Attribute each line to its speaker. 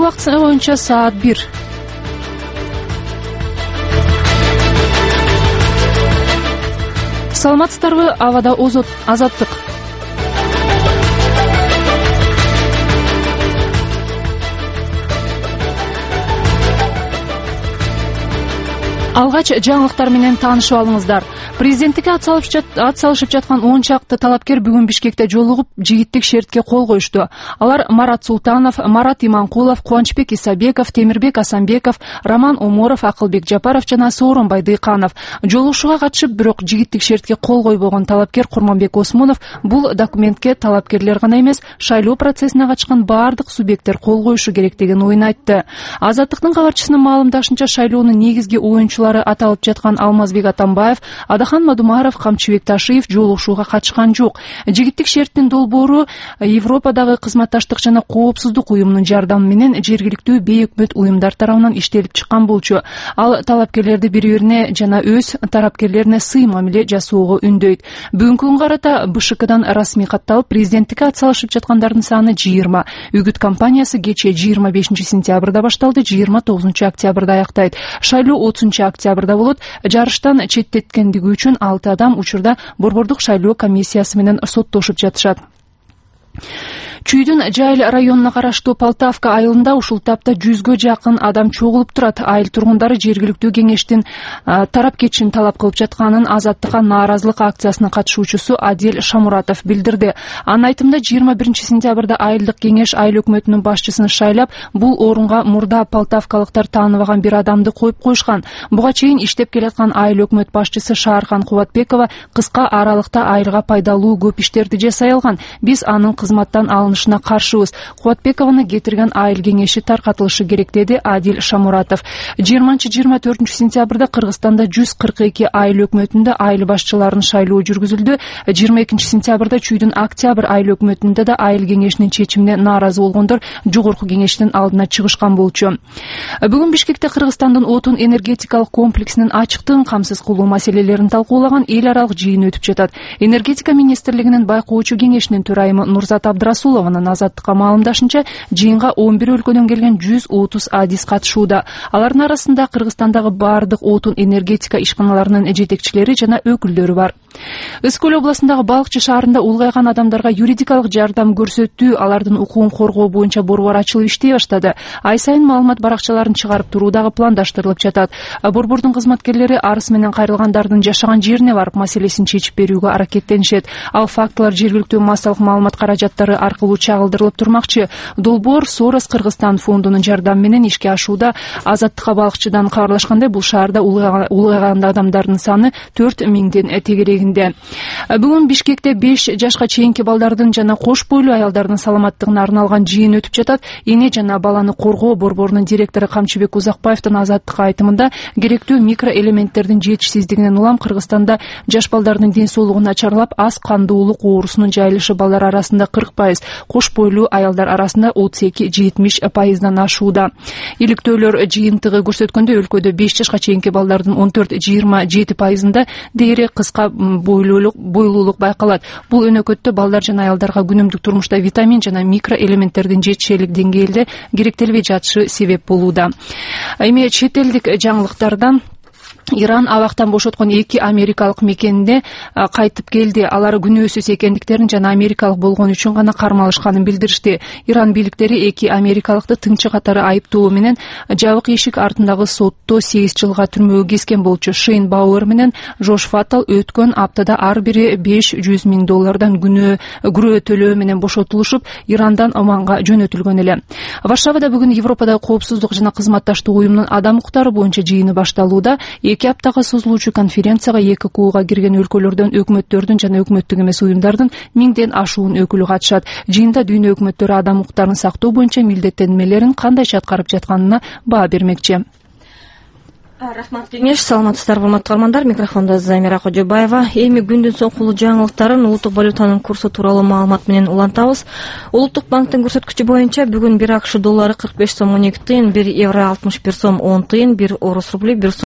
Speaker 1: убакыт боюнча саат 1. Саламатсыздарбы? Абада азаттык. Алгач жаңылыктар менен таанышып алыңыздар. Президенттикке ат салышып жаткан 10 чакты талапкер бүгүн Бишкекте жолугуп жигиттик шертке кол коюшту. Алар Марат Султанов, Марат Иманкулов, Кубанычбек Исабеков, Темирбек Асанбеков, Роман Оморов, Акылбек Жапаров жана Сооронбай Дыйканов. Жолугушууга катышып, бирок жигиттик шертке кол койбогон талапкер Курманбек Осмонов бул документке талапкерлер гана эмес, шайлоо процессине катышкан баардык субъекттер кол коюшу керек деген оюн айтты. Азаттыктын кабарчысынын маалымдашынча, шайлоонун негизги оюнчулары аталып жаткан Алмазбек Атамбаев, Адахан Мадумаров, Камчыбек Ташиев жолугушууга катышкан жок. Жигиттик шерттин долбоору Европадагы кызматташтык жана коопсуздук уюмунун жардамы менен жергиликтүү бейөкмөт уюмдар тарабынан иштелип чыккан болчу. Ал талапкерлерди бири-бирине жана өз тарапкерлерине сый мамиле жасоого үндөйт. Бүгүнкү күнгө карата БШКдан расмий катталып, президенттикке ат салышып жаткандардын саны 20. Үгүт кампаниясы кечээ 25 сентябрда башталды, 29 октябрда аяктайт. Шайлоо 30 октябрда болот. Жарыштан четтеткендиги үчүн 6 адам учурда Борбордук шайлоо комиссиясы менен соттошуп жатышат. Чүйдүн Жайыл районуна караштуу Полтавка айылында ушул тапта 100гө жакын адам чогулуп турат. Айыл тургундары жергиликтүү кеңештин тарап кетишин талап кылып жатканын Азаттыкка нааразылык акциясынын катышуучусу Адил Шамуратов билдирди. Анын айтымында 21 сентябрда айылдык кеңеш айыл өкмөтүнүн башчысын шайлап, бул орунга мурда полтавкалыктар тааныбаган бир адамды коюп коюшкан. Буга чейин иштеп келаткан айыл өкмөт башчысы Шаархан Кубатбекова кыска аралыкта айылга пайдалуу көп иштерди жасай алган. Биз анын кызматтан алынышына каршыбыз. Кубатбекованы кетирген айыл кеңеши таркатылышы керек, деди Адил Шамуратов. 20-24 сентябрда Кыргызстанда 142 айыл өкмөтүндө айыл башчыларынын шайлоо жүргүзүлдү. 22 сентябрда Чүйдүн Октябрь айыл өкмөтүндө да айыл кеңешинин чечимине нааразы болгондор жогорку кеңештин алдына чыгышкан болчу. Бүгүн Бишкекте Кыргызстандын отун энергетикалык комплексинин ачыктыгын камсыз кылуу маселелерин талкуулаган эл аралык жыйын өтүп жатат. Энергетика министрлигинин байкоочу кеңешинин төрайымы Нурзат Абдрасулованын Азаттыкка маалымдашынча, жыйынга 11 өлкөдөн келген 130 адис катышууда. Алардын арасында Кыргызстандагы баардык отун энергетика ишканаларынын жетекчилери жана өкүлдөрү бар. Ысык-Көл областындагы Балыкчы шаарында улгайган адамдарга юридикалык жардам көрсөтүү, алардын укугун коргоо боюнча борбор ачылып иштей баштады. Ай сайын маалымат баракчаларын чыгарып туруу дагы пландаштырылып жатат. Борбордун кызматкерлери арыз менен кайрылгандардын жашаган жерине барып маселесин чечип берүүгө аракеттенишет. Ал фактылар жергиликтүү массалык маалымат каражаттары аркылуу чагылдырылып турмакчы. Долбоор Сорос Кыргызстан фондунун жардамы менен ишке ашууда. Азаттыкка Балыкчыдан кабарлашкандай, бул шаарда улгайган адамдардын саны 4000ден тегерегинде. Бүгүн Бишкекте 5 жашка чейинки балдардын жана кош бойлуу аялдардын саламаттыгына арналган жыйын өтүп жатат. Эне жана баланы коргоо борборунун директору Камчыбек Узакбаевдин Азаттыкка айтымында, керектүү микроэлементтердин жетишсиздигинен улам Кыргызстанда жаш балдардын ден соолугу начарлап, аз кандуулук оорусунун жайылышы балдар арасында 40%, кош бойлуу аялдар арасында 32-70%дан ашууда. Иликтөөлөр жыйынтыгы көрсөткөндө өлкөдө 5 жашка чейинки балдардын 14-27%-ында дээри кыска бойлуулук байкалат. Бул өнөкөттө балдар жана аялдарга күнүмдүк турмушта витамин жана микроэлементтердин жетишерлик деңгээлде керектелбей жатышы себеп болууда. Эми чет элдик жаңылыктардан Иран абактан бошоткон 2 америкалык мекенинде кайтып келди. Алар күнөөсүз экендиктерин жана америкалык болгон үчүн гана кармалышканын билдиришти. Иран бийликтери 2 америкалыкты тыңчы катары айыптоо менен жабык эшик артындагы сотто 8 жылга түрмөгө кескен болчу. Шейн Бауэр менен Жош Фаттал өткөн аптада ар бири $500 000 күрөө төлөө менен бошотулушуп, Ирандан Оманга жөнөтүлгөн эле. Варшавада бүгүн Европадагы коопсуздук жана кызматташтык уюмунун адам укуктары боюнча жыйыны башталууда. 2 аптага созулуучу конференцияга 2 кууга кирген өлкөлөрдөн өкмөттөрдүн жана өкмөттүк эмес уюмдардын 1000ден ашуун өкүлү катышат. Жыйында дүйнө өкмөттөрү адам укуктарын сактоо боюнча милдеттенмелерин кандайча аткарып жатканына баа бермекчи.
Speaker 2: Рахмат кеңеш, саламатсыздарбы урматтуу каармандар, микрофондо Замира Кожобаева. Эми күндүн соңку жаңылыктарын улуттук валютанын курсу тууралуу маалымат менен улантабыз. Улуттук банктын көрсөткүчү боюнча бүгүн 1 АКШ доллары 45 сом 12 тыйын, 1 евро 61 сом 10 тыйын, 1 орус рубли 1